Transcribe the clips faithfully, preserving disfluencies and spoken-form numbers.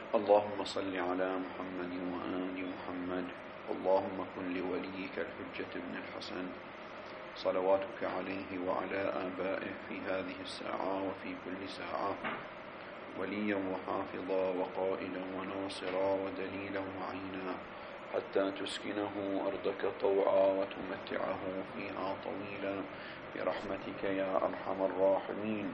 اللهم صل على محمد وآل محمد. اللهم كن لوليك الحجة بن الحسن صلواتك عليه وعلى آبائه في هذه الساعة وفي كل ساعة وليا وحافظا وقائدا وناصرا ودليلا وعينا حتى تسكنه أرضك طوعا وتمتعه فيها طويلا برحمتك يا أرحم الراحمين.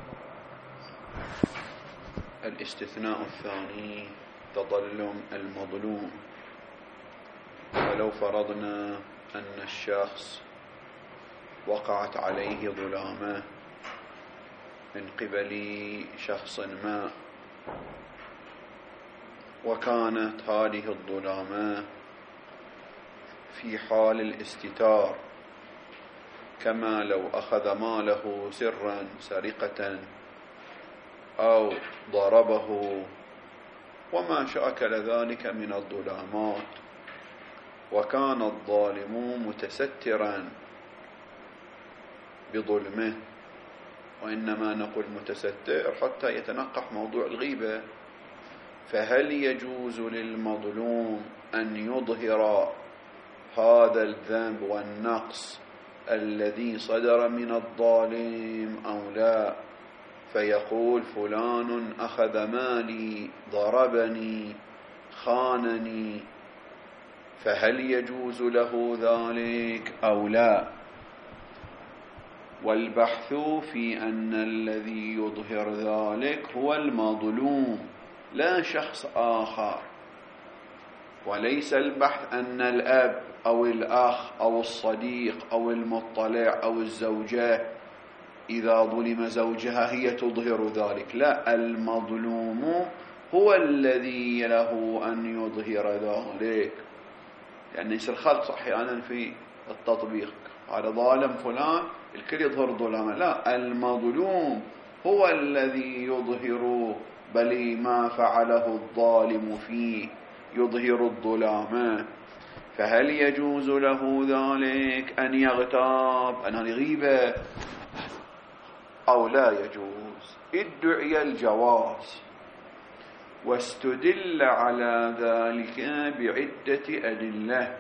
الاستثناء الثاني تظلم المظلوم. ولو فرضنا أن الشخص وقعت عليه ظلامة من قبل شخص ما، وكانت هذه الظلامة في حال الاستتار، كما لو أخذ ماله سرا سرقة أو ضربه وما شاكل ذلك من الظلامات، وكان الظالم متسترا بظلمه، وإنما نقول متستر حتى يتنقح موضوع الغيبة، فهل يجوز للمظلوم أن يظهر هذا الذنب والنقص الذي صدر من الظالم أو لا؟ فيقول فلان أخذ مالي، ضربني، خانني، فهل يجوز له ذلك أو لا؟ والبحث في أن الذي يظهر ذلك هو المظلوم لا شخص آخر، وليس البحث أن الأب أو الأخ أو الصديق أو المطلع أو الزوجة إذا ظلم زوجها هي تظهر ذلك، لا، المظلوم هو الذي له أن يظهر ذلك، لأن يصير خلط أحيانا في التطبيق، هذا ظالم فلان الكل يظهر ظلامه، لا، المظلوم هو الذي يظهر بل ما فعله الظالم فيه، يظهر الظلامة. فهل يجوز له ذلك أن يغتاب، أن يغيب أو لا يجوز؟ ادعي الجواز، واستدل على ذلك بعدة أدلة،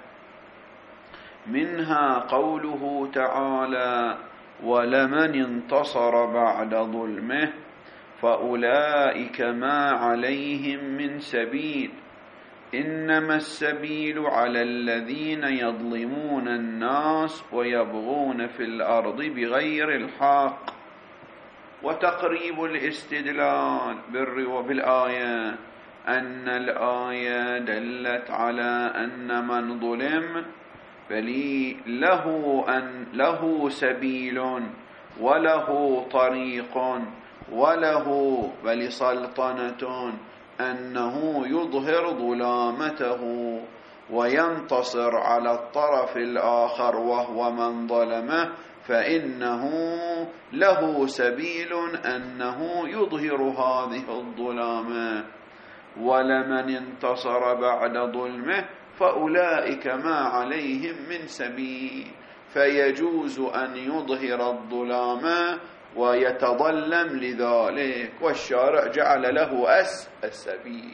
منها قوله تعالى: ولمن انتصر بعد ظلمه فأولئك ما عليهم من سبيل، إنما السبيل على الذين يظلمون الناس ويبغون في الأرض بغير الحق. وتقريب الاستدلال بالآية أن الآية دلت على أن من ظلم بل له, أن له سبيل وله طريق وله بل سلطنة أنه يظهر ظلامته وينتصر على الطرف الآخر وهو من ظلمه، فإنه له سبيل أنه يظهر هذه الظلامة. ولمن انتصر بعد ظلمه فأولئك ما عليهم من سبيل، فيجوز أن يظهر الظلامة ويتظلم لذلك، والشارع جعل له أس السبيل.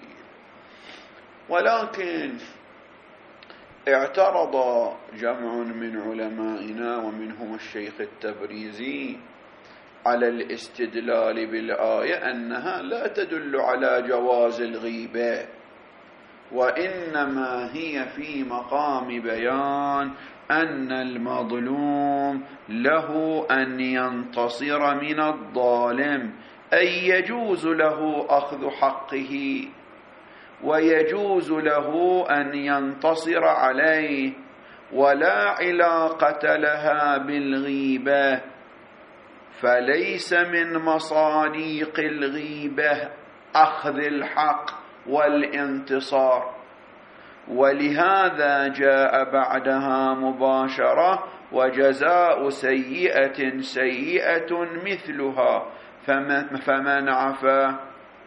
ولكن اعترض جمع من علمائنا ومنهم الشيخ التبريزي على الاستدلال بالآية أنها لا تدل على جواز الغيبة، وإنما هي في مقام بيان أن المظلوم له أن ينتصر من الظالم، أي يجوز له أخذ حقه ويجوز له أن ينتصر عليه، ولا علاقة لها بالغيبة، فليس من مصاديق الغيبة أخذ الحق والانتصار، ولهذا جاء بعدها مباشرة: وجزاء سيئة سيئة مثلها فمن عفا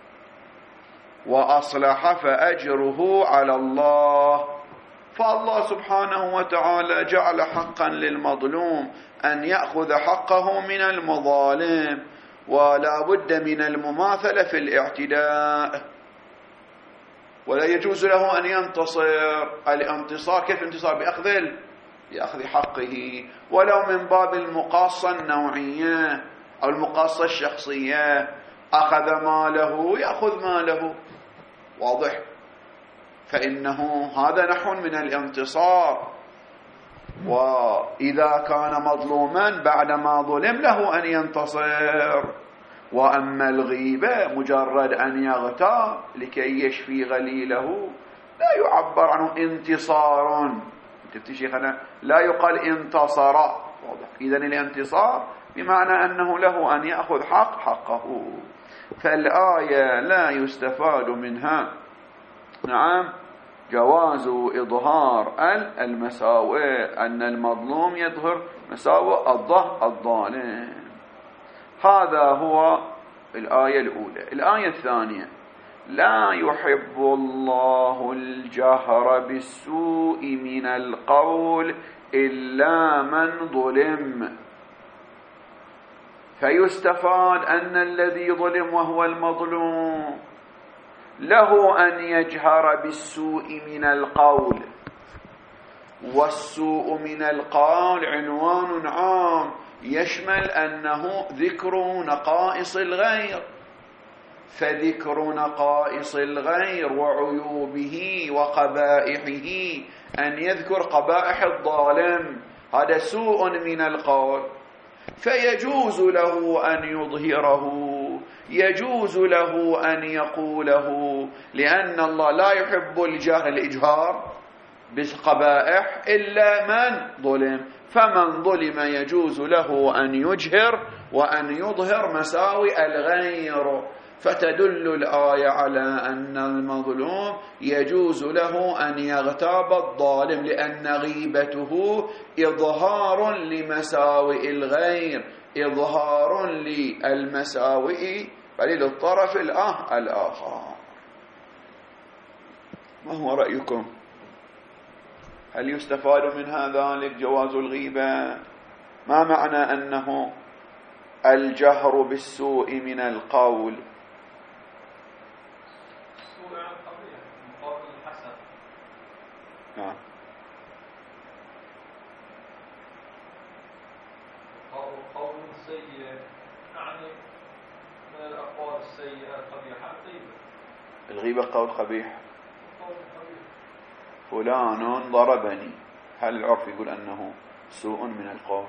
وأصلح فأجره على الله. فالله سبحانه وتعالى جعل حقا للمظلوم أن يأخذ حقه من المظالم، ولا بد من المماثلة في الاعتداء. ولا يجوز له أن ينتصر. الانتصار كيف انتصار؟ بأخذ بأخذ حقه، ولو من باب المقاصة النوعية أو المقاصة الشخصية، أخذ ماله يأخذ ماله، واضح؟ فإنه هذا نحو من الانتصار. وإذا كان مظلوما بعدما ظلم له أن ينتصر. وأما الغيبة مجرد أن يغتاب لكي يشفي غليله لا يعبر عنه انتصار. شيخنا لا يقال انتصر، واضح؟ إذن الانتصار بمعنى أنه له أن يأخذ حق حقه. فالآية لا يستفاد منها نعم جواز إظهار المساوئ، أن المظلوم يظهر مساوئ الظالم. هذا هو الآية الأولى. الآية الثانية: لا يحب الله الجهر بالسوء من القول إلا من ظلم. فيستفاد أن الذي ظلم وهو المظلوم له أن يجهر بالسوء من القول. والسوء من القول عنوان عام يشمل أنه ذكر نقائص الغير، فذكر نقائص الغير وعيوبه وقبائحه، أن يذكر قبائح الظالم، هذا سوء من القول. فيجوز له أن يظهره، يجوز له أن يقوله، لأن الله لا يحب الجهر الإجهار بالقبائح إلا من ظلم. فمن ظلم يجوز له أن يجهر وأن يظهر مساوئ الغير. فتدل الآية على أن المظلوم يجوز له أن يغتاب الظالم، لأن غيبته إظهار لمساوئ الغير، إظهار للمساوئ فللطرف الآخر. ما هو رأيكم؟ هل يستفاد من هذا جواز الغيبة؟ ما معنى أنه الجهر بالسوء من القول؟ السوء عن قبيح مقابل الحسن. نعم. قول سيء يعني من الأقوال السيئة القبيحة الغيبة. الغيبة قول قبيح. قول قبيح. فلان ضربني، هل العرف يقول أنه سوء من القول؟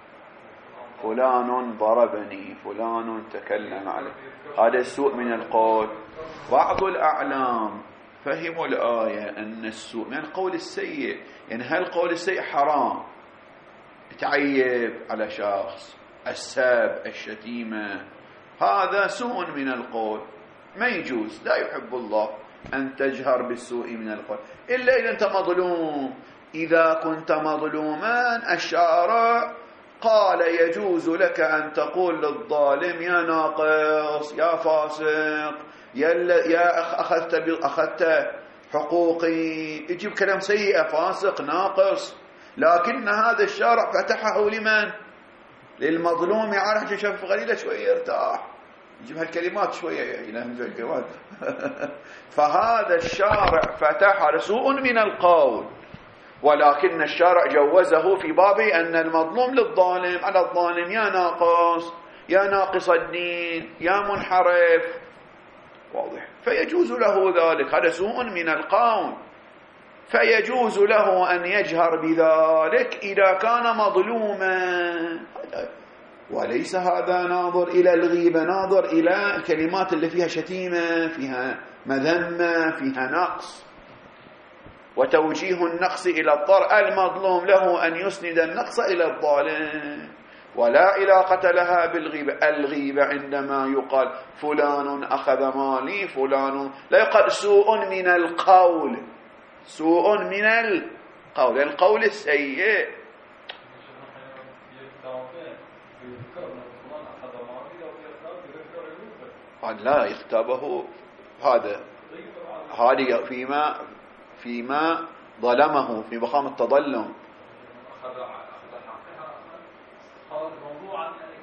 فلان ضربني، فلان تكلم عليه، هذا السوء من القول. بعض الأعلام فهموا الآية أن السوء من القول السيء، يعني هل القول السيء حرام، تعيب على شخص، السب، الشتيمة، هذا سوء من القول، ما يجوز. لا يحب الله أن تجهر بالسوء من القول إلا إذا أنت مظلوم. إذا كنت مظلوما الشارع قال يجوز لك أن تقول للظالم يا ناقص، يا فاسق، يا, يا أخذت, أخذت حقوقي، يجيب كلام سيء، فاسق، ناقص. لكن هذا الشارع فتحه لمن؟ للمظلوم، يعرف شاف غليله شوية يرتاح، يجيب هالكلمات شوية إلى الكلمات. فهذا الشارع فتح سوء من القول، ولكن الشارع جوزه في باب أن المظلوم للظالم، على الظالم يا ناقص، يا ناقص الدين، يا منحرف، واضح. فيجوز له ذلك، هذا سوء من القول، فيجوز له أن يجهر بذلك إذا كان مظلوما. وليس هذا ناظر إلى الغيبة، ناظر إلى الكلمات اللي فيها شتيمة، فيها مذمة، فيها نقص، وتوجيه النقص إلى الضر. المظلوم له أن يسند النقص إلى الظالم، ولا علاقة لها بالغيبة. الغيبة عندما يقال فلان أخذ مالي، فلان، لا يقال سوء من القول، سوء من القول، القول السيء. لا يختابه، هذا هذه فيما فيما ظلمه في مقام التظلم.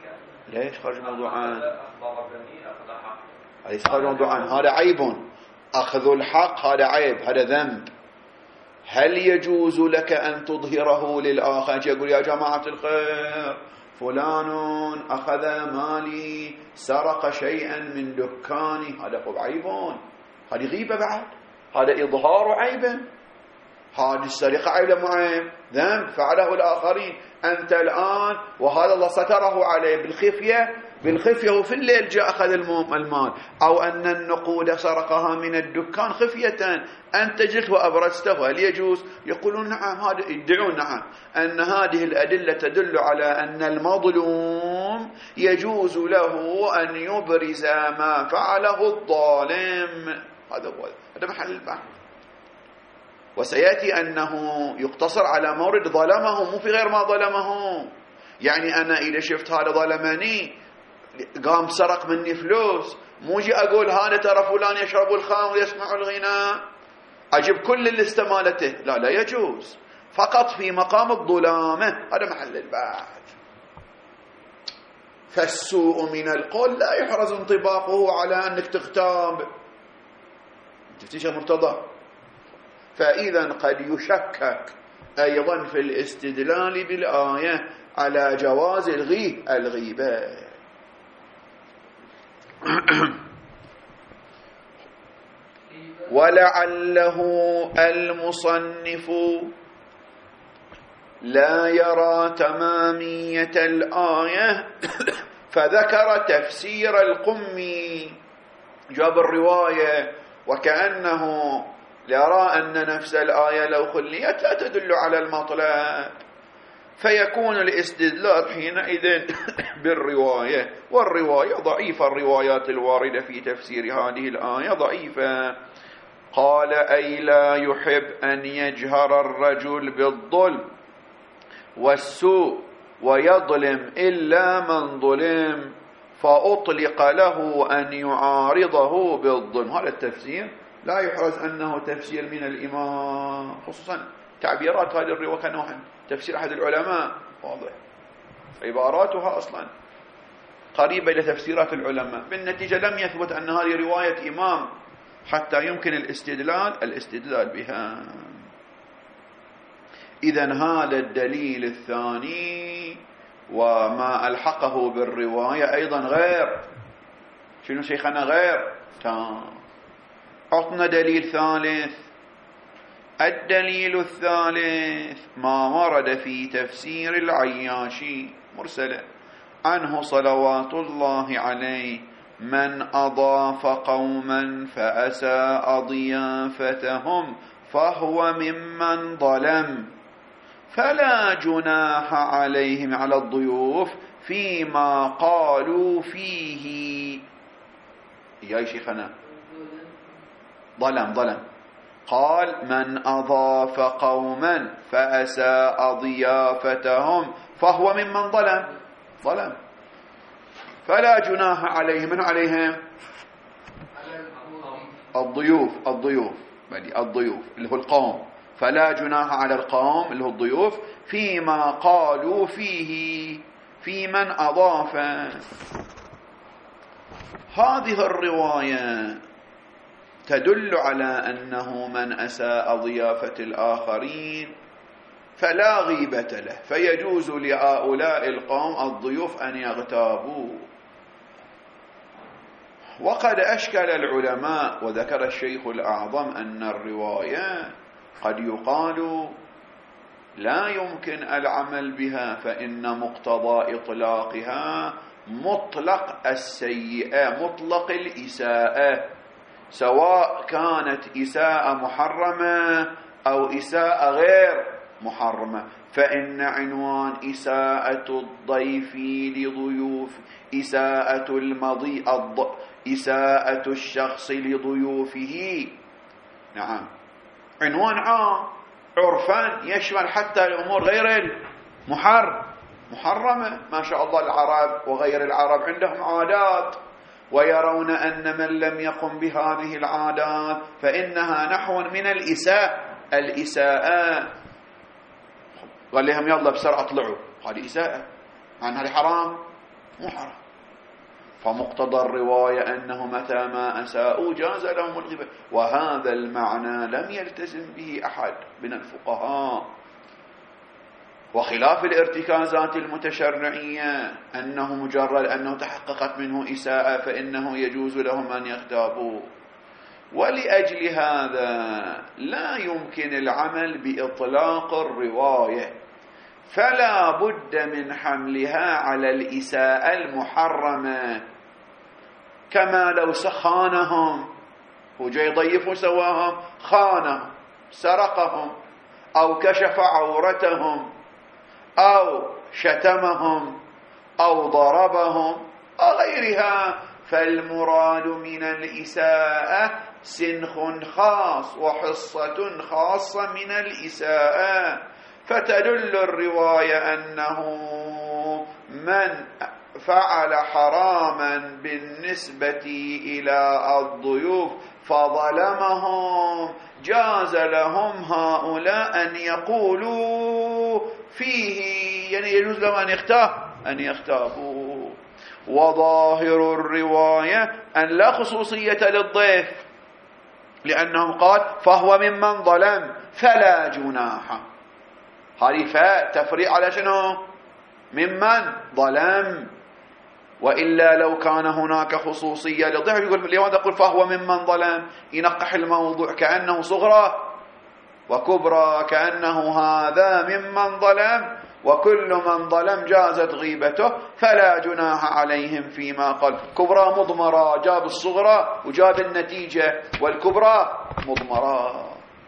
ليش خرج موضوعا؟ ليس خرج موضوعا، هذا عيب، أخذ الحق هذا عيب، هذا ذنب. هل يجوز لك أن تظهره للآخر؟ يقول يا جماعة الخير فلان أخذ مالي، سرق شيئا من دكاني، هذا هو عيب، هذه غيبة بعد، هذا إظهار عيب، هذه السرقة عيب مو عيب، ذنب فعله الآخرين. أنت الآن وهذا الله ستره عليه بالخفية، بالخفية وفي الليل جاء أخذ المال، أو أن النقود سرقها من الدكان خفية، أنت جئت وأبرزته، هل يجوز؟ يقولون نعم، هذا يدعون نعم أن هذه الأدلة تدل على أن المظلوم يجوز له أن يبرز ما فعله الظالم. هذا هو، هذا محل البحث. وسيأتي أنه يقتصر على مورد ظلمه، مو في غير ما ظلمه. يعني أنا إذا شفت هذا ظلمني قام سرق مني فلوس، مو جي أقول هذا ترى فلان يشرب الخمر ويسمع الغناء أجيب كل اللي استمالته، لا لا يجوز، فقط في مقام الظلامة. هذا محل البحث. فالسوء من القول لا يحرز انطباقه على أنك تغتاب. تفتيش مرتضى. فإذا قد يشكك أيضا في الاستدلال بالآية على جواز الغي الغيبة. ولعله المصنف لا يرى تمامية الآية فذكر تفسير القمي، جاب الرواية وكأنه يرى أن نفس الآية لو خليت لا تدل على المطلب، فيكون الاستدلال حينئذ بالرواية، والرواية ضعيفة، الروايات الواردة في تفسير هذه الآية ضعيفة. قال أي لا يحب أن يجهر الرجل بالظلم والسوء ويظلم إلا من ظلم، فأطلق له أن يعارضه بالظلم. هذا التفسير لا يحرز أنه تفسير من الإمام، خصوصا تعبيرات هذه الرواية كنوع تفسير أحد العلماء واضح، عباراتها أصلا قريبة إلى تفسيرات العلماء. بالنتيجة لم يثبت أن هذه رواية إمام حتى يمكن الاستدلال الاستدلال بها. إذن هذا الدليل الثاني وما ألحقه بالرواية أيضا غير. شنو شيخنا غير؟ تمام. عطنا دليل ثالث. الدليل الثالث ما ورد في تفسير العياشي مرسلا عنه صلوات الله عليه: من أضاف قوما فأساء ضيافتهم فهو ممن ظلم، فلا جناح عليهم على الضيوف فيما قالوا فيه. يا شيخنا ظلم ظلم قال من أضاف قوما فأساء ضيافتهم فهو ممن ظلم ظلم، فلا جناح عليهم. من عليهم؟ الضيوف الضيوف بني الضيوف اللي هو القوم، فلا جناح على القوم اللي هو الضيوف فيما قالوا فيه في من أضاف. هذه الرواية تدل على أنه من أساء ضيافة الآخرين فلا غيبة له، فيجوز لهؤلاء القوم الضيوف أن يغتابوا. وقد أشكل العلماء وذكر الشيخ الأعظم أن الرواية قد يقال لا يمكن العمل بها، فإن مقتضى إطلاقها مطلق السيئة، مطلق الإساءة، سواء كانت إساءة محرمة أو إساءة غير محرمة. فإن عنوان إساءة الضيف لضيوف، إساءة المضي الض... إساءة الشخص لضيوفه، نعم عنوان عام عرفا يشمل حتى الأمور غير المحرم محرمة. ما شاء الله العرب وغير العرب عندهم عادات، ويرون أن من لم يقم بهذه العادات فإنها نحو من الإساءة الإساءة قال لهم يلا بسرعة اطلعوا، هذه إساءة، عن هذه حرام مو حرام. فمقتضى الرواية أنه متى ما أساءوا جاز لهم الغيبة، وهذا المعنى لم يلتزم به أحد من الفقهاء، وخلاف الارتكازات المتشرعية أنه مجرد أنه تحققت منه إساءة فإنه يجوز لهم أن يغتابوا. ولأجل هذا لا يمكن العمل بإطلاق الرواية، فلا بد من حملها على الإساءة المحرمة، كما لو خانهم، هو جاي يضيف وسواهم، خانهم، سرقهم، أو كشف عورتهم، أو شتمهم، أو ضربهم، أو غيرها. فالمراد من الإساءة سنخ خاص وحصة خاصة من الإساءة، فتدل الرواية أنه من فعل حراما بالنسبة إلى الضيوف فظلمهم جاز لهم هؤلاء أن يقولوا فيه، يعني يجوز لهم أن يختاب أن يختابوا. وظاهر الرواية أن لا خصوصية للضيف، لأنه قال فهو ممن ظلم فلا جناح، هذه فاء تفريع على شنو؟ ممن ظلم. وإلا لو كان هناك خصوصية للضيف يقول لماذا يقول فهو ممن ظلم، ينقح الموضوع كأنه صغرى وكبرى، كأنه هذا ممن ظلم وكل من ظلم جازت غيبته فلا جناح عليهم فيما قال. كبرى مضمرة، جاب الصغرى وجاب النتيجة، والكبرى مضمرة.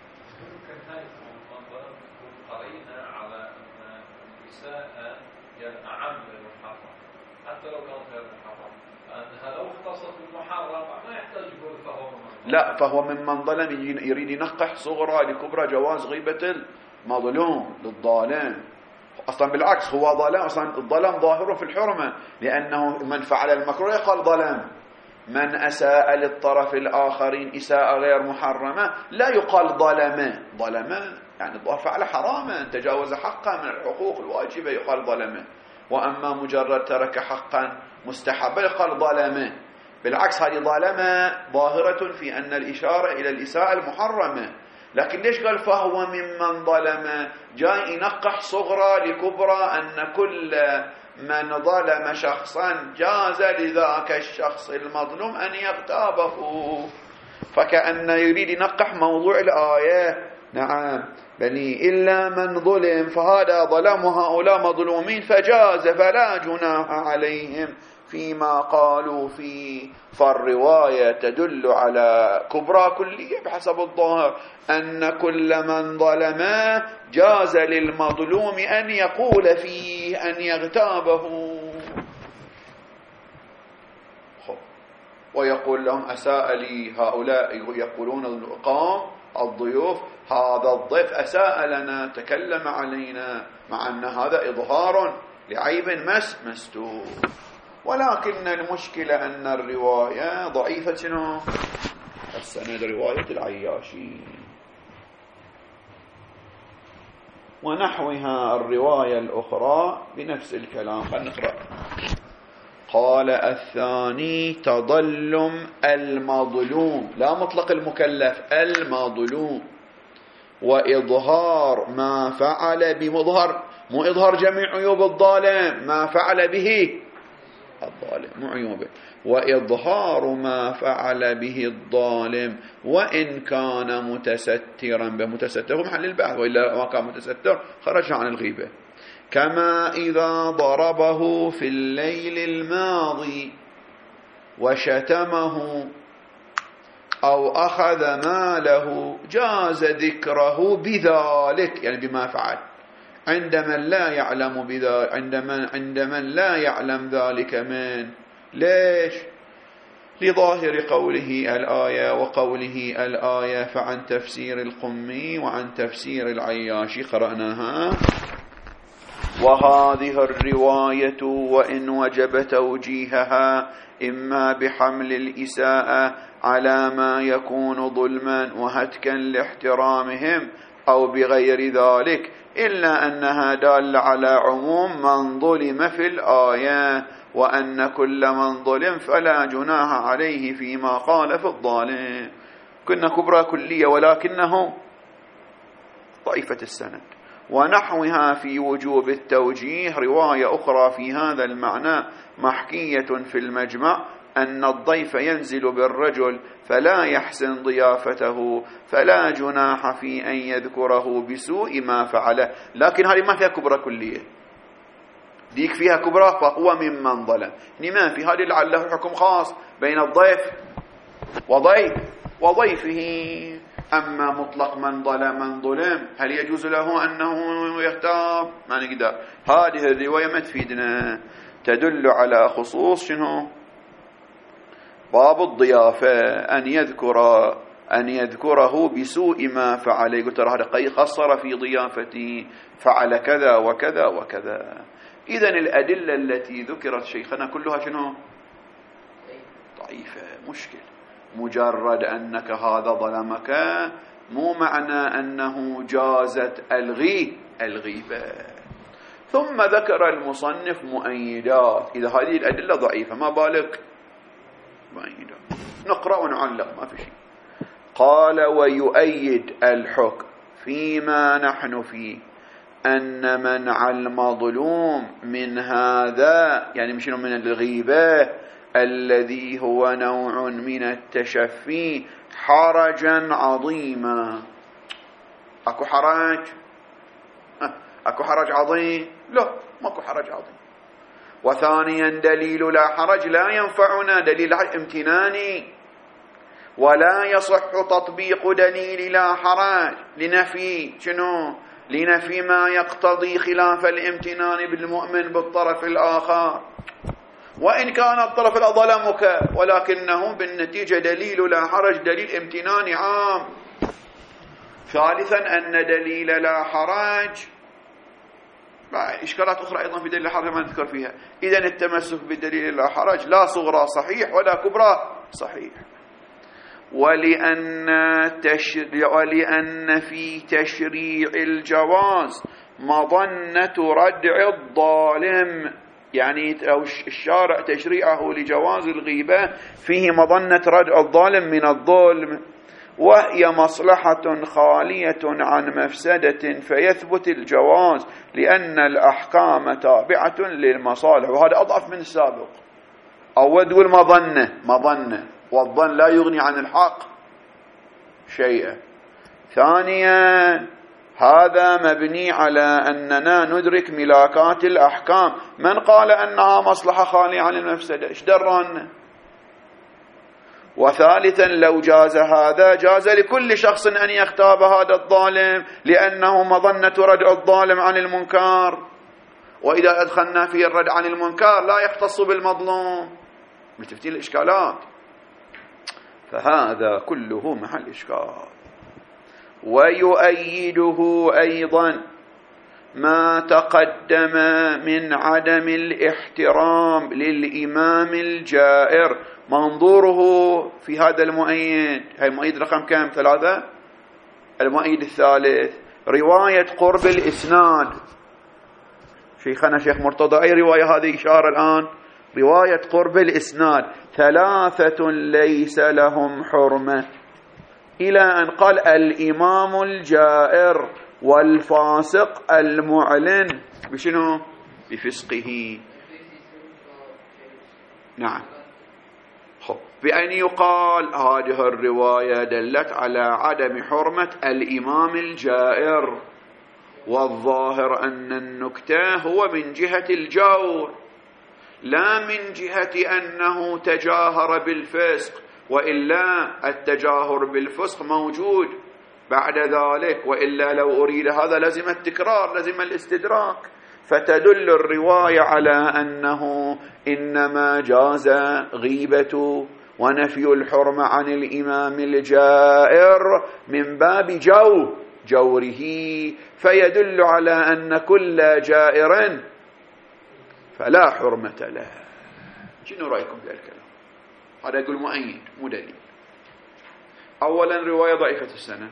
لا، فهو ممن ظلم يريد ينقح صغرى لكبرى جواز غيبة المظلوم للظالم. أصلا بالعكس هو ظلم، أصلا الظلم ظاهره في الحرمة، لأنه من فعل المكروه يقال ظلم، من أساء للطرف الآخرين إساءة غير محرمة لا يقال ظلم. ظلم يعني فعل حراما، تجاوز حقا من الحقوق الواجبة يقال ظلم. وأما مجرد ترك حقا مستحبا يقال ظلم. بالعكس هذه ظلمة ظاهرة في أن الإشارة إلى الإساءة المحرمة. لكن ليش قال فهو ممن ظلم؟ جاء ينقح صغرى لكبرى، أن كل من ظلم شخصا جاز لذاك الشخص المظلوم أن يغتابه، فكأن يريد ينقح موضوع الآية. نعم، بني إلا من ظلم فهذا ظلم هؤلاء مظلومين فجاز فلا جناح عليهم فيما قالوا فيه. فالرواية تدل على كبرى كلية بحسب الظاهر، أن كل من ظلم جاز للمظلوم أن يقول فيه أن يغتابه. ويقول لهم أساء لي هؤلاء، يقولون القوم الضيوف هذا الضيف أساء لنا تكلم علينا، مع أن هذا إظهار لعيب مس مستور. ولكن المشكلة أن الرواية ضعيفة شنو؟ السند رواية العياشي ونحوها الرواية الأخرى بنفس الكلام. خلينا نقرأ. قال الثاني تظلم المظلوم، لا مطلق المكلف، المظلوم، وإظهار ما فعل بمظهر، مو إظهار جميع عيوب الظالم، ما فعل به الظالم مو عيوبه، وإظهار ما فعل به الظالم وإن كان متسترا بمتستر، هو محل البحث، وإلا ما كان متستر خرج عن الغيبة. كما إذا ضربه في الليل الماضي وشتمه أو أخذ ماله جاز ذكره بذلك، يعني بما فعل، عندما لا يعلم بذلك، عندما عندما لا يعلم ذلك من. ليش؟ لظاهر قوله الآية وقوله الآية، فعن تفسير القمي وعن تفسير العياشي قرأناها. وهذه الرواية وإن وجب توجيهها إما بحمل الإساءة على ما يكون ظلما وهتكا لاحترامهم أو بغير ذلك، إلا أنها دالة على عموم من ظلم في الآية، وأن كل من ظلم فلا جناح عليه فيما قال في الظالم. كنا كبرى كلية ولكنه ضعيفة السند. ونحوها في وجوب التوجيه رواية أخرى في هذا المعنى محكية في المجمع أن الضيف ينزل بالرجل فلا يحسن ضيافته فلا جناح في أن يذكره بسوء ما فعله. لكن هذه ما فيها كبرى كلية، ديك فيها كبرى فهو ممن ظلم. ما في هذه لعله حكم خاص بين الضيف وضيف وضيفه. أما مطلق من ظلم من ظلم هل يجوز له أنه يختار؟ ما نقدر. هذه الرواية ما تفيدنا، تدل على خصوص شنو؟ باب الضيافة، أن يذكر أن يذكره بسوء ما فعل. يقول ترى هذا قصر في ضيافتي، فعل كذا وكذا وكذا. إذن الأدلة التي ذكرت شيخنا كلها شنو؟ ضعيفة. مشكل مجرد أنك هذا ظلمك مو معنى أنه جازت الغي الغيبة. ثم ذكر المصنف مؤيدات. إذا هذه الأدلة ضعيفة ما بالك مؤيدات. نقرأ ونعلق ما في شيء. قال ويؤيد الحكم فيما نحن فيه أن منع المظلوم من هذا، يعني مش من الغيبة الذي هو نوع من التشفي، حرجا عظيما. أكو حرج؟ أكو حرج عظيم؟ لا، ماكو حرج عظيم. وثانيا دليل لا حرج لا ينفعنا، دليل امتناني، ولا يصح تطبيق دليل لا حرج لنفي شنو؟ لنفي ما يقتضي خلاف الامتنان بالمؤمن بالطرف الآخر، وإن كان الطرف ظلمك، ولكنه بالنتيجة دليل لا حرج دليل امتنان عام. ثالثا أن دليل لا حرج إشكالات أخرى أيضا في دليل لا حرج ما نذكر فيها. إذن التمسك بدليل لا حرج لا صغرى صحيح ولا كبرى صحيح. ولأن, تشريع ولأن في تشريع الجواز مظنة ردع الظالم، يعني الشارع تشريعه لجواز الغيبة فيه مظنة ردع الظالم من الظلم، وهي مصلحة خالية عن مفسدة فيثبت الجواز لأن الأحكام تابعة للمصالح. وهذا أضعف من السابق. أول تقول مظنة مظنة، والظن لا يغني عن الحق شيئا. ثانيا هذا مبني على أننا ندرك ملاكات الأحكام. من قال أنها مصلحة خالية عن المفسدة؟ إيش دران؟ وثالثا لو جاز هذا جاز لكل شخص أن يختاب هذا الظالم لأنه مظنة ردع الظالم عن المنكر. وإذا أدخلنا فيه الردع عن المنكر لا يختص بالمظلوم. متفتين الإشكالات. فهذا كله محل إشكال. ويؤيده أيضا ما تقدم من عدم الاحترام للإمام الجائر. منظوره في هذا المؤيد، هاي المؤيد رقم كام؟ ثلاثة. المؤيد الثالث رواية قرب الإسناد. شيخنا شيخ مرتضى أي رواية هذه إشارة الآن؟ رواية قرب الإسناد. ثلاثة ليس لهم حرمة، إلى أن قال الإمام الجائر والفاسق المعلن بشنو؟ بفسقه. نعم. خب بأن يقال هذه الرواية دلت على عدم حرمة الإمام الجائر، والظاهر أن النكتة هو من جهة الجور لا من جهة أنه تجاهر بالفسق، وإلا التجاهر بالفسق موجود بعد ذلك، وإلا لو أريد هذا لازم التكرار لازم الاستدراك. فتدل الرواية على أنه إنما جاز غيبة ونفي الحرمة عن الإمام الجائر من باب جو جوره، فيدل على أن كل جائر فلا حرمة له. شنو رأيكم في الكلام هذا؟ يقول مؤيد مو دليل. أولا رواية ضعيفة السنة.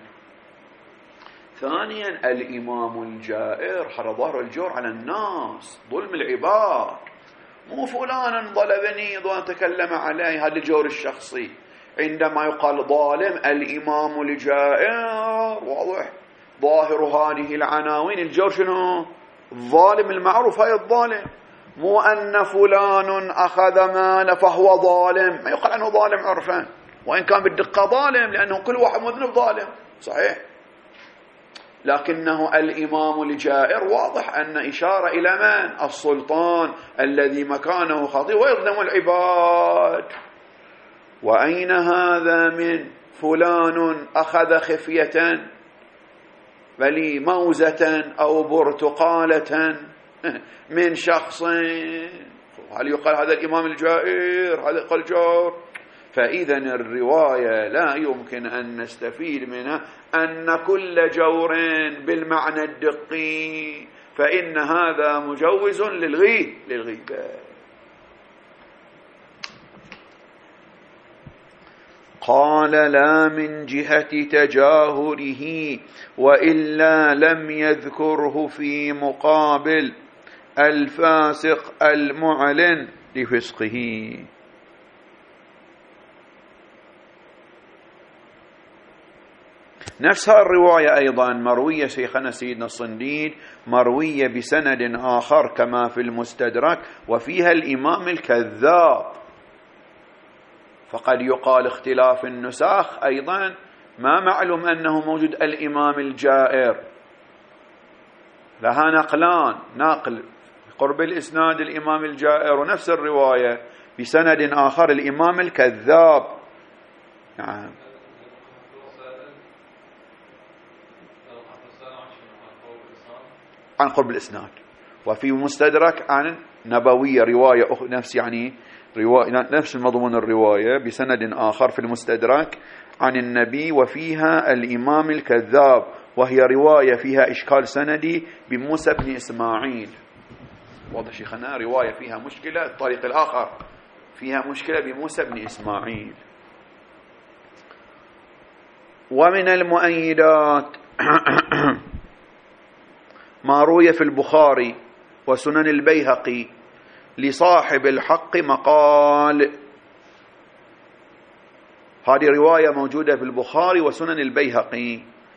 ثانيا الإمام الجائر حر ظهر الجور على الناس، ظلم العباد، مو فلان ظلمني وتكلم عليه، هذا الجور الشخصي. عندما يقال ظالم الإمام الجائر، واضح ظاهر هذه العناوين الجور شنو؟ الظالم المعروف، هاي الظالم، مو أن فلان أخذ مال فهو ظالم، ما يقال عنه ظالم عرفا، وإن كان بالدقة ظالم، لأنه كل واحد مذنب ظالم صحيح، لكنه الإمام الجائر واضح أن إشارة إلى من؟ السلطان الذي مكانه خطير ويظلم العباد. وأين هذا من فلان أخذ خفية بل موزة أو برتقالة من شخص، هل يقال هذا الإمام الجائر؟ هذا قال جار. فإذا الرواية لا يمكن أن نستفيد منها أن كل جور بالمعنى الدقي، فإن هذا مجوز للغي للغيبة. قال لا من جهة تجاهره، وإلا لم يذكره في مقابل الفاسق المعلن لفسقه. نفس الرواية أيضا مروية شيخنا سيدنا الصنديد، مروية بسند آخر كما في المستدرك، وفيها الإمام الكذاب، فقد يقال اختلاف النساخ أيضا ما معلوم أنه موجود الإمام الجائر، لها نقلان، ناقل قرب الإسناد الإمام الجائر، ونفس الرواية بسند آخر الإمام الكذاب. نعم عن قرب الإسناد، وفي مستدرك عن نبوية رواية نفس يعني رواية نفس المضمون الرواية بسند آخر في المستدرك عن النبي، وفيها الإمام الكذاب، وهي رواية فيها إشكال سندي بموسى بن إسماعيل. واضح شيخنا رواية فيها مشكلة، الطريق الآخر فيها مشكلة بموسى بن إسماعيل. ومن المؤيدات ما روي في البخاري وسنن البيهقي لصاحب الحق مقال، هذه رواية موجودة في البخاري وسنن البيهقي،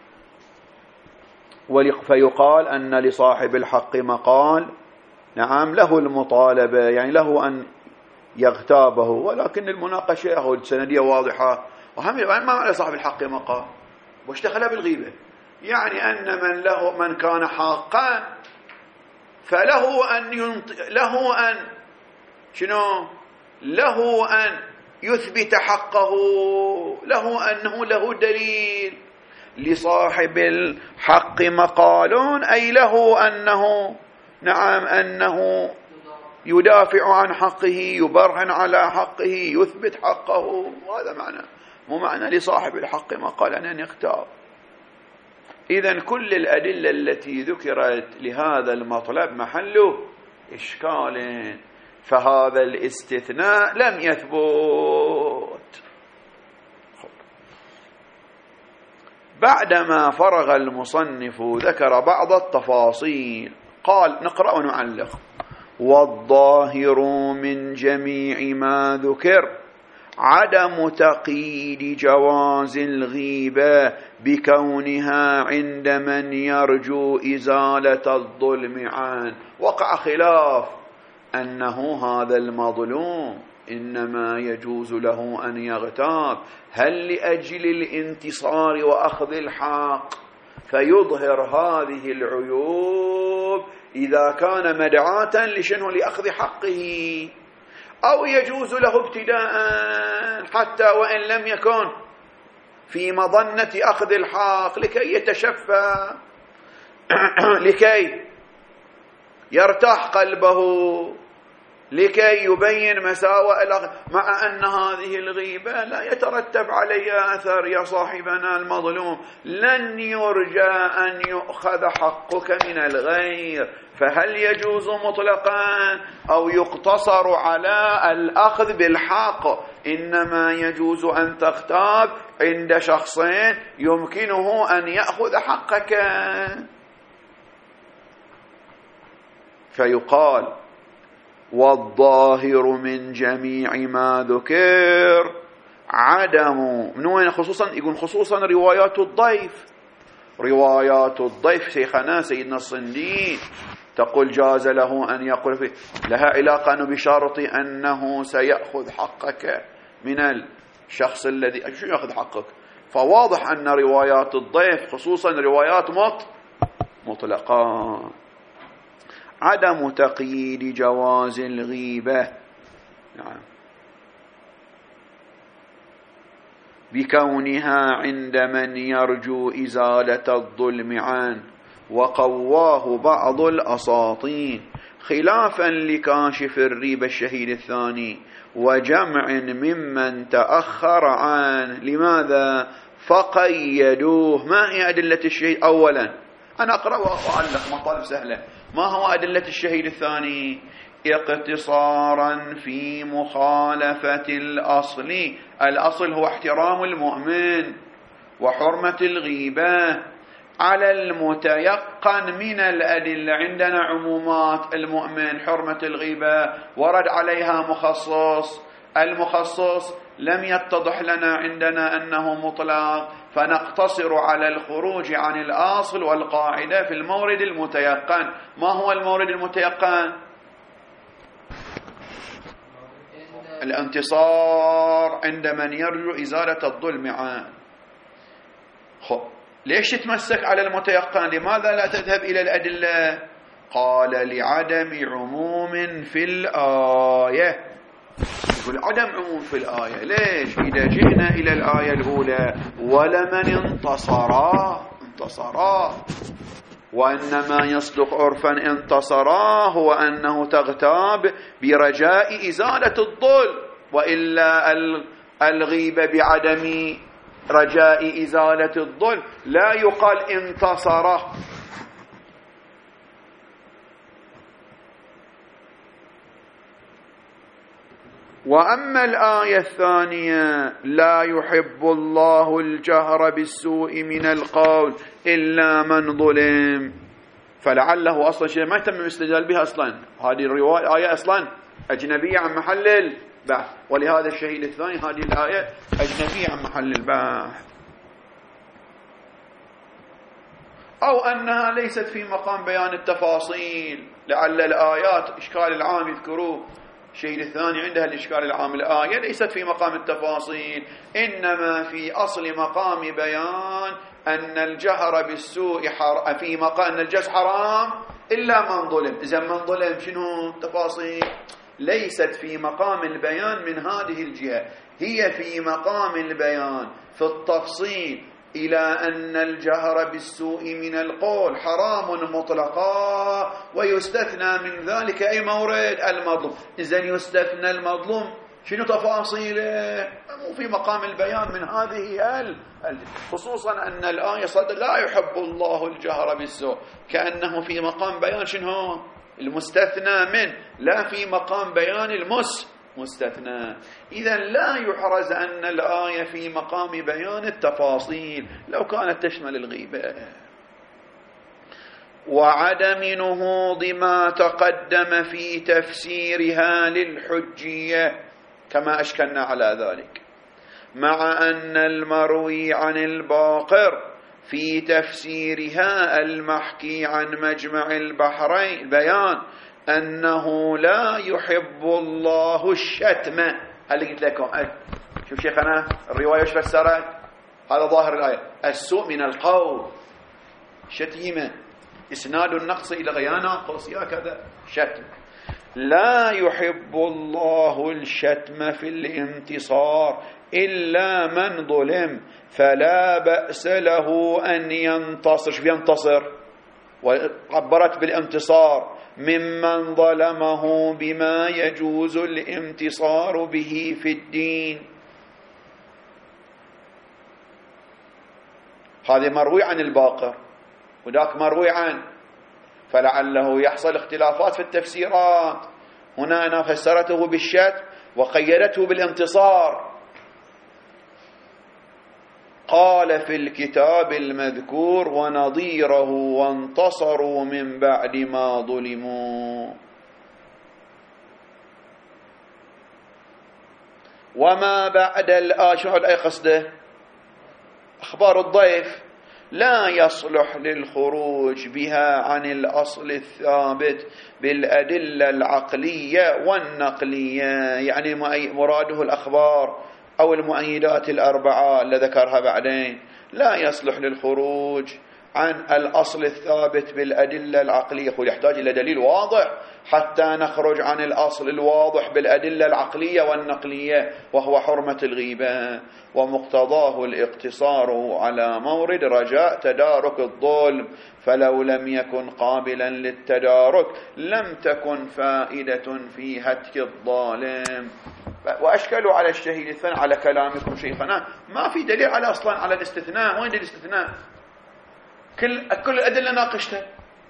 فيقال أن لصاحب الحق مقال، نعم له المطالبة، يعني له أن يغتابه، ولكن المناقشة السندية واضحة. وهم ما معنى صاحب الحق مقال؟ واشتغل بالغيبة، يعني أن من له من كان حاقا فله أن ينط... له أن شنو له أن يثبت حقه، له أنه له دليل. لصاحب الحق مقال أي له أنه نعم أنه يدافع عن حقه، يبرهن على حقه، يثبت حقه، هذا معنى، مو معنى لصاحب الحق مقال أن يختار. إذن كل الأدلة التي ذكرت لهذا المطلب محله إشكال، فهذا الاستثناء لم يثبت. بعدما فرغ المصنف ذكر بعض التفاصيل، قال نقرأ ونعلق: والظاهر من جميع ما ذكر عدم تقييد جواز الغيبة بكونها عند من يرجو إزالة الظلم عنه. وقع خلاف أنه هذا المظلوم إنما يجوز له أن يغتاب، هل لأجل الانتصار وأخذ الحق فيظهر هذه العيوب إذا كان مدعاة لشنو لأخذ حقه، أو يجوز له ابتداء حتى وإن لم يكن في مظنة أخذ الحق لكي يتشفى، لكي يرتاح قلبه، لكي يبين مساوئ الأخذ، مع أن هذه الغيبة لا يترتب عليها أثر يا صاحبنا المظلوم، لن يرجى أن يؤخذ حقك من الغير، فهل يجوز مطلقا أو يقتصر على الأخذ بالحق؟ إنما يجوز أن تغتاب عند شخصين يمكنه أن يأخذ حقك. فيقال والظاهر من جميع ما ذكر عدم، من وين خصوصا؟ يقول خصوصا روايات الضيف. روايات الضيف شيخنا سيدنا الصندي تقول جاز له أن يقول فيه، لها علاقة بشرط أنه سيأخذ حقك من الشخص الذي شو يأخذ حقك. فواضح أن روايات الضيف خصوصا روايات مط مطلقة. عدم تقييد جواز الغيبة نعم بكونها عند من يرجو إزالة الظلم عنه وقواه بعض الأساطين، خلافا لكاشف الريبة الشهيد الثاني وجمع ممن تأخر عنه. لماذا؟ فقيدوه. ما هي أدلة الشهيد؟ أولا أنا أقرأ وأعلق مطالب سهلة. ما هو أدلة الشهيد الثاني؟ اقتصارا في مخالفة الأصل. الأصل هو احترام المؤمن وحرمة الغيبة على المتيقن من الأدلة. عندنا عمومات المؤمن، حرمة الغيبة، ورد عليها مخصص. المخصص لم يتضح لنا عندنا أنه مطلق، فنقتصر على الخروج عن الأصل والقاعدة في المورد المتيقن. ما هو المورد المتيقن؟ الانتصار عند من يرجو إزالة الظلم عنه. خب ليش تتمسك على المتيقن؟ لماذا لا تذهب إلى الأدلة؟ قال لعدم عموم في الآية. يقول عدم عموم في الآية. ليش؟ إذا جئنا إلى الآية الأولى ولمن انتصرا انتصرا وإنما يصدق عرفا انتصرا هو أنه تغتاب برجاء إزالة الظلم، وإلا الغيبة بعدم رجاء إزالة الظلم لا يقال انتصره. وأما الآية الثانية لا يحب الله الجهر بالسوء من القول إلا من ظلم، فلعله أصلا شيء ما تم الاستدلال بها أصلا. هذه الرواية آية أصلا أجنبية عن محل البحث، ولهذا الشهيد الثاني هذه الآية أجنبية عن محل البحث. أو أنها ليست في مقام بيان التفاصيل، لعل الآيات إشكال العام يذكروه الشيء الثاني عندها الإشكال العام. الآية ليست في مقام التفاصيل، إنما في أصل مقام بيان أن الجهر بالسوء حر... في مقام أن الجهر حرام إلا من ظلم. إذا من ظلم شنو التفاصيل؟ ليست في مقام البيان من هذه الجهة، هي في مقام البيان في التفصيل إلى أن الجهر بالسوء من القول حرام مطلقا ويستثنى من ذلك أي مورد المظلوم. إذن يستثنى المظلوم شنو تفاصيله؟ مو في مقام البيان من هذه ال... خصوصا أن الآية صد لا يحب الله الجهر بالسوء، كأنه في مقام بيان شنو المستثنى من، لا في مقام بيان المس مستثنى. إذن لا يحرز أن الآية في مقام بيان التفاصيل لو كانت تشمل الغيبة. وعدم نهوض ما تقدم في تفسيرها للحجية كما أشكلنا على ذلك، مع أن المروي عن الباقر في تفسيرها المحكي عن مجمع البحرين البيان أنه لا يحب الله الشتم. هل قلت لكم شوف شيخنا الرواية ايش فسرت؟ هذا ظاهر الآية، السوء من القول، شتيمة، إسناد النقص إلى غير ناقص يا كذا شتم. لا يحب الله الشتم في الانتصار إلا من ظلم فلا بأس له أن ينتصر. شوف ينتصر، وعبرت بالانتصار ممن ظلمه بما يجوز الانتصار به في الدين. هذا مروي عن الباقر وذاك مروي عن، فلعله يحصل اختلافات في التفسيرات. هنا أنا فسرته بالشتم وقيدته بالانتصار. قال في الكتاب المذكور ونظيره وانتصروا من بعد ما ظلموا. وما بعد الآ شنو أي قصده أخبار الضيف لا يصلح للخروج بها عن الأصل الثابت بالأدلة العقلية والنقلية، يعني مراده الأخبار أو المؤيدات الأربعة اللي ذكرها بعدين، لا يصلح للخروج عن الأصل الثابت بالأدلة العقلية. يقول يحتاج إلى دليل واضح حتى نخرج عن الأصل الواضح بالأدلة العقلية والنقلية، وهو حرمة الغيبة، ومقتضاه الاقتصار على مورد رجاء تدارك الظلم، فلو لم يكن قابلا للتدارك لم تكن فائدة في هتك الظالم. وأشكلوا على الشهيد الثاني على كلامكم شيخنا، ما في دليل على أصلا على الاستثناء. وين دليل الاستثناء؟ كل كل الأدلة ناقشتها.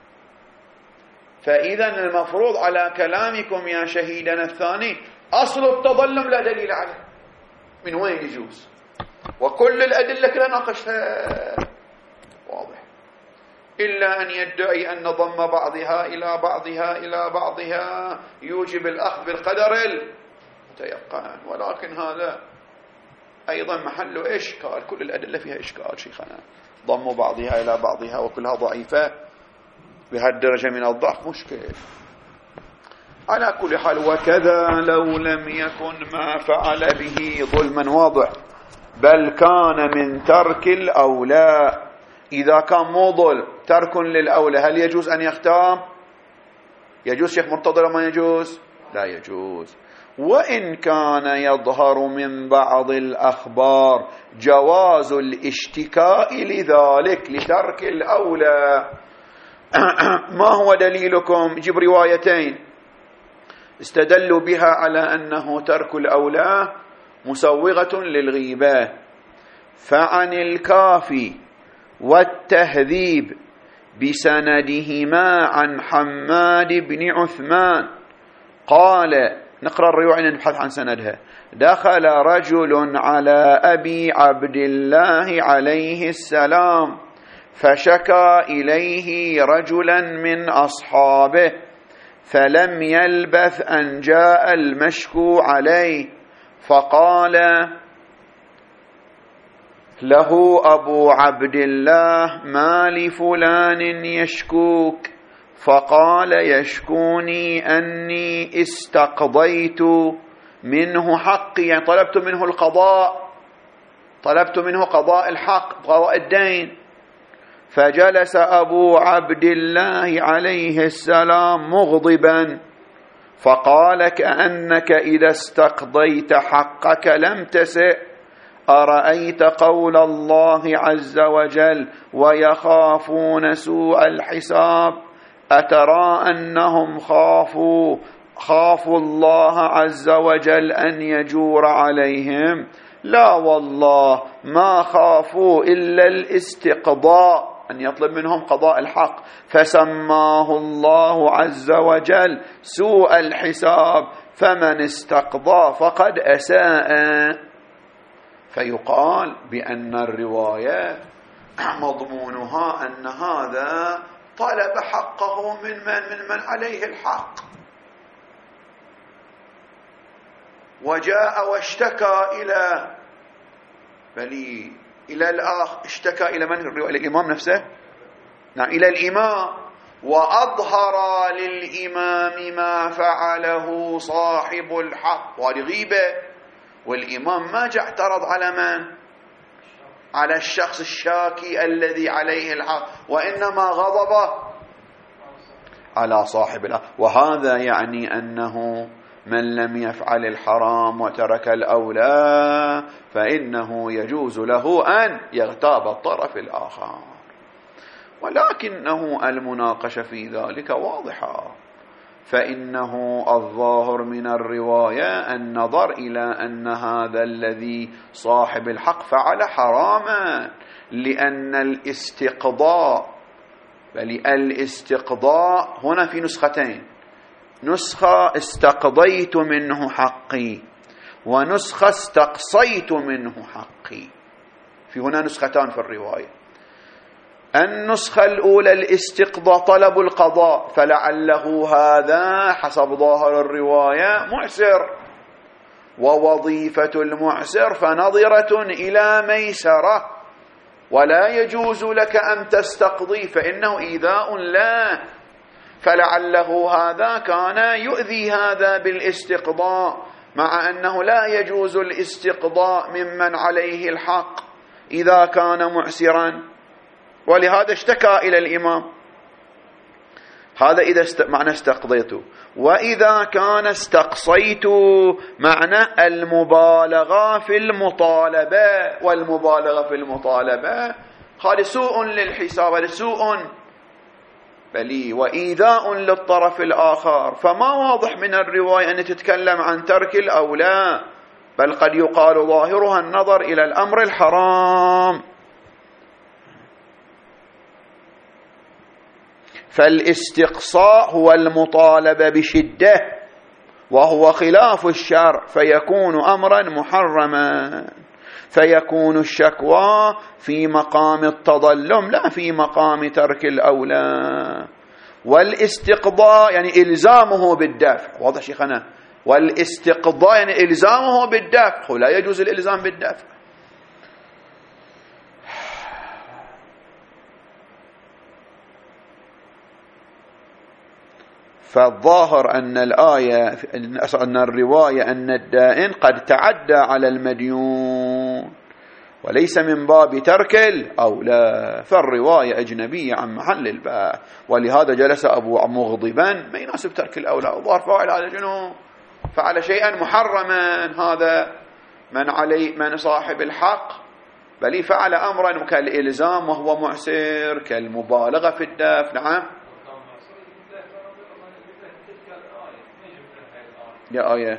فإذا المفروض على كلامكم يا شهيدنا الثاني أصل التظلم لا دليل عليه، من وين يجوز؟ وكل الأدلة كلها ناقشتها واضح، إلا أن يدعي أن ضم بعضها إلى بعضها إلى بعضها يوجب الأخذ بالقدر المتيقن، ولكن هذا أيضا محله إشكال، كل الأدلة فيها إشكال شيخنا، ضم بعضها إلى بعضها وكلها ضعيفة بهالدرجة من الضعف مشكل. على كل حال، وكذا لو لم يكن ما فعل به ظلما واضح بل كان من ترك الأولى. إذا كان مو ظلم ترك للأولى هل يجوز أن يختام؟ يجوز شيخ مرتضى ما يجوز؟ لا يجوز. وإن كان يظهر من بعض الأخبار جواز الاشتكاء لذلك لترك الأولى. ما هو دليلكم؟ جيب روايتين استدلوا بها على أنه ترك الأولى مسوغة للغيبة. فعن الكافي والتهذيب بسندهما عن حماد بن عثمان قال، نقرأ الرواية نبحث عن سندها، دخل رجل على أبي عبد الله عليه السلام فشكى إليه رجلا من أصحابه، فلم يلبث أن جاء المشكو عليه فقال له أبو عبد الله ما لفلان يشكوك؟ فقال يشكوني أني استقضيت منه حقي، يعني طلبت منه القضاء، طلبت منه قضاء الحق، قضاء الدين. فجلس أبو عبد الله عليه السلام مغضبا فقال كأنك إذا استقضيت حقك لم تسئ، أرأيت قول الله عز وجل ويخافون سوء الحساب، أترى أنهم خافوا خافوا الله عز وجل أن يجور عليهم؟ لا والله ما خافوا إلا الاستقضاء، أن يطلب منهم قضاء الحق، فسماه الله عز وجل سوء الحساب، فمن استقضى فقد أساء. فيقال بأن الرواية مضمونها أن هذا طلب حقه من من, من, من عليه الحق، وجاء واشتكى إلى بلي إلى الآخر، اشتكى إلى من؟ الرواية إلى الإمام نفسه، نعم إلى الإمام، وأظهر للإمام ما فعله صاحب الحق، وهذه غيبة. والإمام ما جاء اعترض على من؟ على الشخص الشاكي الذي عليه الحق، وإنما غضبه على صاحب الحق. وهذا يعني أنه من لم يفعل الحرام وترك الأولى فإنه يجوز له أن يغتاب الطرف الآخر، ولكنه المناقشة في ذلك واضحة، فإنه الظاهر من الرواية النظر إلى أن هذا الذي صاحب الحق فعل حراما، لأن الاستقضاء بل الاستقضاء هنا في نسختين، نسخة استقضيت منه حقي ونسخة استقصيت منه حقي، في هنا نسختان في الرواية. النسخة الأولى الاستقضاء طلب القضاء، فلعله هذا حسب ظاهر الرواية معسر، ووظيفة المعسر فنظرة إلى ميسرة، ولا يجوز لك أن تستقضي فإنه إيذاء له، فلعله هذا كان يؤذي هذا بالاستقضاء، مع أنه لا يجوز الاستقضاء ممن عليه الحق إذا كان معسرا، ولهذا اشتكى إلى الإمام. هذا إذا است... معنى استقضيت. وإذا كان استقصيت معنى المبالغة في المطالبة، والمبالغة في المطالبة هذا سوء للحساب، هذا سوء بلي وإيذاء للطرف الآخر. فما واضح من الرواية أن تتكلم عن ترك الأولى، بل قد يقال ظاهرها النظر إلى الأمر الحرام. فالاستقصاء هو المطالبة بشدة، وهو خلاف الشرع، فيكون أمرا محرما، فيكون الشكوى في مقام التظلم لا في مقام ترك الأولى. والاستقضاء يعني إلزامه بالدفع، واضح شيخنا، والاستقضاء يعني إلزامه بالدفع، لا يجوز الإلزام بالدفع. فالظاهر أن الآية أن الرواية أن الدائن قد تعدى على المديون وليس من باب ترك الأولى، فالرواية أجنبية عن محل الباء، ولهذا جلس أبو مغضبا ما يناسب ترك الأولى، وظهر فاعل هذا جنو فعل شيئا محرما، هذا من عليه من صاحب الحق، بل فعل أمرا كالإلزام وهو معسر، كالمبالغة في الدفع. نعم يا آية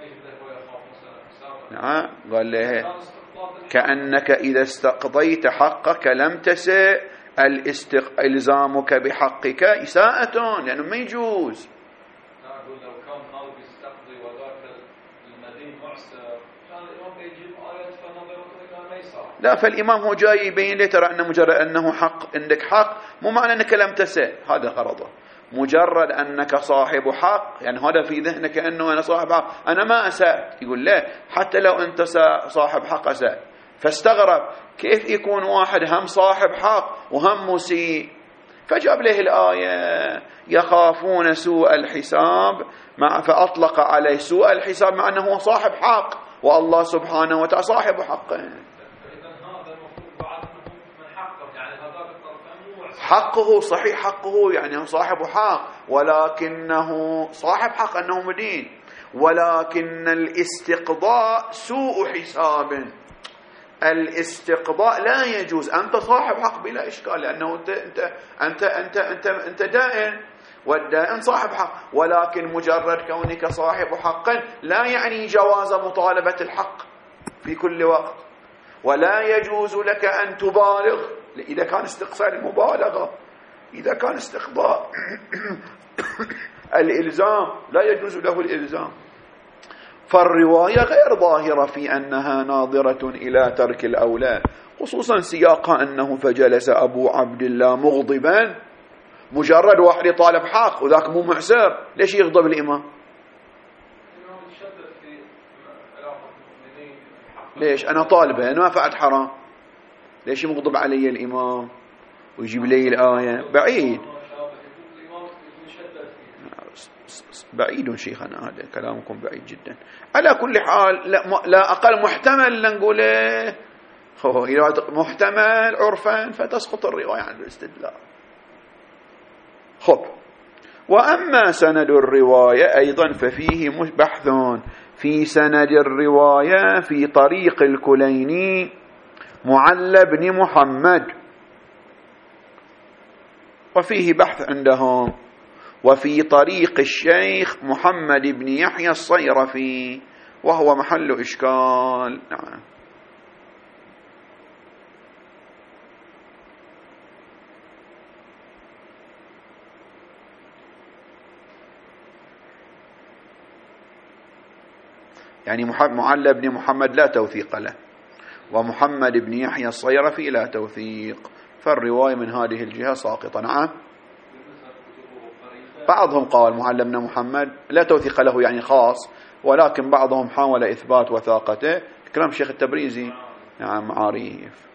نعم قال له كأنك إذا استقضيت حقك لم تسئ الاستق... إلزامك بحقك إساءة، لأنه ما يجوز. أقول لو كان هذا بيستقضي وذاك المدين معسر كان الإمام يجيب آية فنظرته إلى ميسر. لا، فالإمام هو جاي يبين لي ترى أن مجرد أنه حق عندك حق مو معنى أنك لم تسئ، هذا غرضه. مجرد أنك صاحب حق يعني هذا في ذهنك أنه أنا صاحب حق، أنا ما أسأت. يقول لا، حتى لو أنت صاحب حق أسأت. فاستغرب كيف يكون واحد هم صاحب حق وهم مسيء، فجاب له الآية يخافون سوء الحساب مع فأطلق عليه سوء الحساب مع أنه هو صاحب حق، والله سبحانه وتعالى صاحب حق. حقه صحيح، حقه يعني صاحب حق، ولكنه صاحب حق أنه مدين، ولكن الاستقضاء سوء حساب. الاستقضاء لا يجوز. أنت صاحب حق بلا إشكال، لأنه أنت أنت أنت أنت أنت, أنت دائن، والدائن صاحب حق، ولكن مجرد كونك صاحب حق لا يعني جواز مطالبة الحق في كل وقت، ولا يجوز لك أن تبالغ إذا كان استقصاء المبالغة. إذا كان استقضاء الإلزام لا يجوز له الإلزام. فالرواية غير ظاهرة في أنها ناظرة إلى ترك الأولى، خصوصا سياقها أنه فجلس أبو عبد الله مغضبا. مجرد واحد يطالب حق وذاك مو معسر، ليش يغضب الإمام؟ ليش أنا طالبه أنا ما فعلت حرام، ليش مغضب علي الإمام ويجيب لي الآية؟ بعيد بعيد شيخنا، هذا كلامكم بعيد جدا. على كل حال لا, لا أقل محتمل لنقوله، إذا محتمل عرفا فتسقط الرواية عن الاستدلال. خب، وأما سند الرواية أيضا ففيه بحث في سند الرواية في طريق الكليني معلى بن محمد، وفيه بحث عندهم، وفي طريق الشيخ محمد بن يحيى الصيرفي، وهو محل إشكال. نعم. يعني معلى بن محمد لا توثيق له، ومحمد بن يحيى الصيرفي لا توثيق، فالرواية من هذه الجهة ساقطة. نعم. بعضهم قال معلمنا محمد لا توثيق له يعني خاص، ولكن بعضهم حاول إثبات وثاقته. كلام الشيخ التبريزي نعم عريف.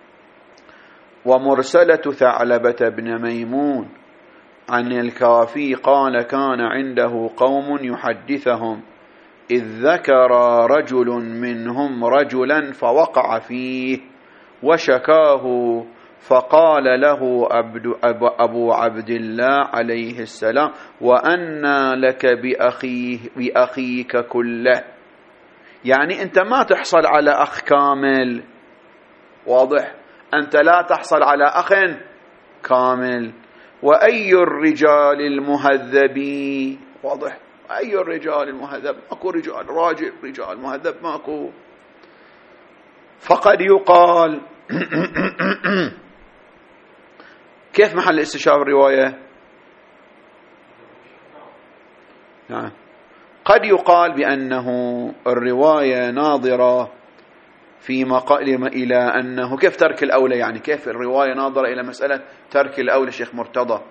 ومرسلة ثعلبة بن ميمون عن الكافي قال كان عنده قوم يحدثهم إذ ذكر رجل منهم رجلا فوقع فيه وشكاه، فقال له أبو عبد الله عليه السلام وأنى لك بأخيه بأخيك كله، يعني أنت ما تحصل على أخ كامل، واضح، أنت لا تحصل على أخ كامل. وأي الرجال المهذبين، واضح، أي الرجال المهذب، ماكو رجال راجل رجال مهذب ماكو. فقد يقال كيف محل استشهاد الرواية؟ نعم. قد يقال بأنه الرواية ناظرة في مقام إلى أنه كيف ترك الأولى، يعني كيف الرواية ناظرة إلى مسألة ترك الأولى شيخ مرتضى.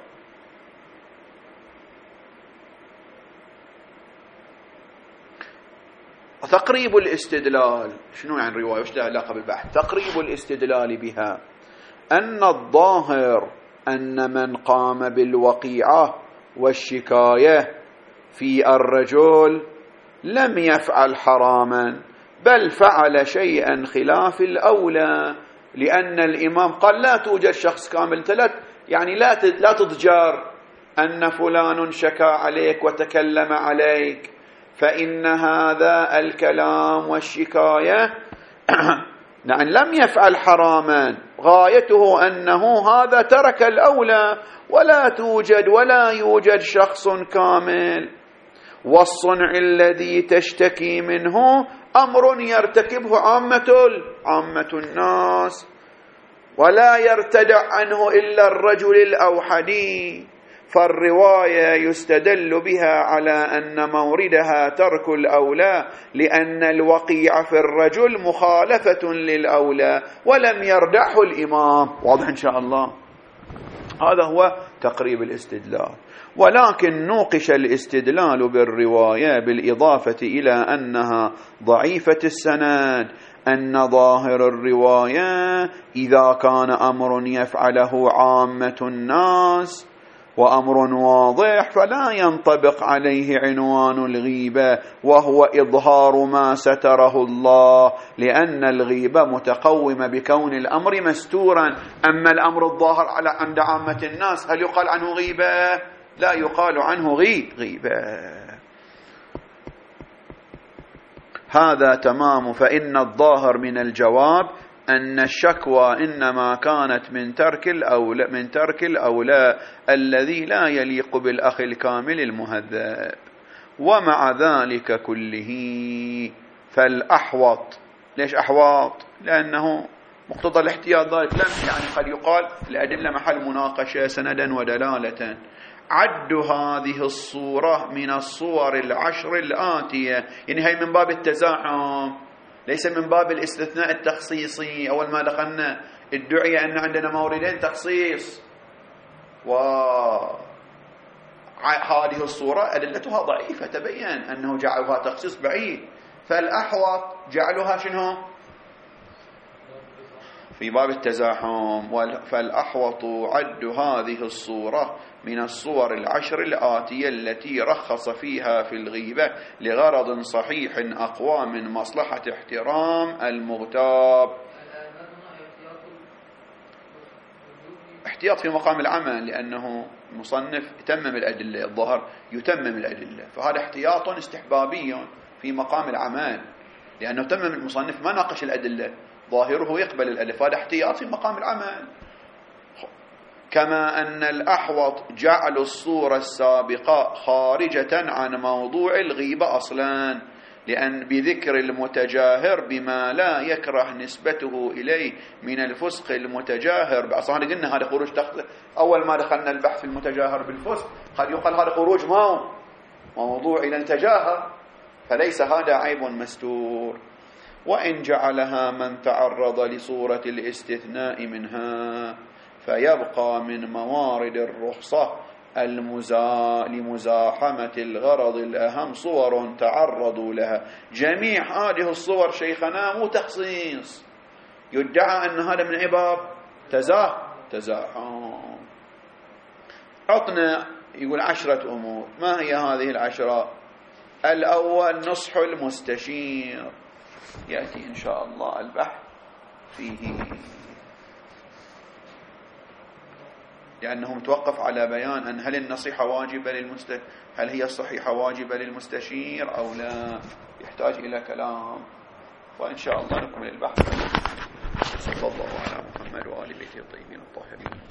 تقريب الاستدلال شنو يعني الرواية وش لها علاقة بالبحث؟ تقريب الاستدلال بها أن الظاهر أن من قام بالوقيعة والشكاية في الرجل لم يفعل حراما، بل فعل شيئا خلاف الأولى، لأن الإمام قال لا توجد شخص كامل، يعني لا لا تضجر أن فلان شكا عليك وتكلم عليك، فإن هذا الكلام والشكاية نعم لم يفعل حراما، غايته أنه هذا ترك الأولى، ولا توجد ولا يوجد شخص كامل. والصنع الذي تشتكي منه أمر يرتكبه عامة عامة الناس، ولا يرتدع عنه إلا الرجل الأوحدي، فالرواية يستدل بها على أن موردها ترك الأولى، لأن الوقيع في الرجل مخالفة للأولى ولم يردعه الإمام. واضح إن شاء الله؟ هذا هو تقريب الاستدلال. ولكن نوقش الاستدلال بالرواية بالإضافة إلى أنها ضعيفة السند أن ظاهر الرواية إذا كان أمر يفعله عامة الناس وأمر واضح فلا ينطبق عليه عنوان الغيبة، وهو إظهار ما ستره الله، لأن الغيبة متقومة بكون الأمر مستورا. أما الأمر الظاهر على عند عامة الناس هل يقال عنه غيبة؟ لا يقال عنه غيب غيبة. هذا تمام. فإن الظاهر من الجواب أن الشكوى إنما كانت من ترك الأولى من ترك الأولى الذي لا يليق بالأخ الكامل المهذب. ومع ذلك كله فالأحوط، ليش أحوط؟ لأنه مقتضى الاحتياط ذلك، لم يعني قد يقال الأدلة محل مناقشة سندا ودلالة. عد هذه الصورة من الصور العشر الآتية، يعني هي من باب التزاحم، ليس من باب الاستثناء التخصيصي. أول ما دخلنا ادعي أن عندنا موردين تخصيص، وهذه الصورة أدلتها ضعيفة، تبين أنه جعلها تخصيص بعيد. فالأحوط جعلها شنو؟ في باب التزاحم. فالأحوط عد هذه الصورة من الصور العشر الآتية التي رخص فيها في الغيبة لغرض صحيح أقوى من مصلحة احترام المغتاب. احتياط في مقام العمل، لأنه مصنف يتمم الأدلة، الظهر يتمم الأدلة، فهذا احتياط استحبابي في مقام العمل، لأنه تمم المصنف ما ناقش الأدلة، ظاهره يقبل الألف، هذا احتياط في مقام العمل. كما أن الأحوط جعل الصورة السابقة خارجة عن موضوع الغيبة أصلا، لأن بذكر المتجاهر بما لا يكره نسبته إليه من الفسق المتجاهر. أصلا قلنا هذا خروج تخت... أول ما دخلنا البحث في المتجاهر بالفسق قد يقال هذا خروج ما هو موضوع إلى التجاهر، فليس هذا عيب مستور. وإن جعلها من تعرض لصورة الاستثناء منها فيبقى من موارد الرخصة المزا... لمزاحمة الغرض الأهم صور تعرضوا لها. جميع هذه الصور شيخنا مو تخصيص، يدعى أن هذا من عباب تزاح تزاحم. عطنا يقول عشرة أمور. ما هي هذه العشرة؟ الأول نصح المستشير، يأتي إن شاء الله البحث فيه، لأنه متوقف على بيان أن هل النصيحة واجبة للمست... هل هي الصحيحة واجبة للمستشير أو لا، يحتاج إلى كلام، وإن شاء الله نكمل البحث. صلى الله على محمد وآل بيته الطيبين الطاهرين.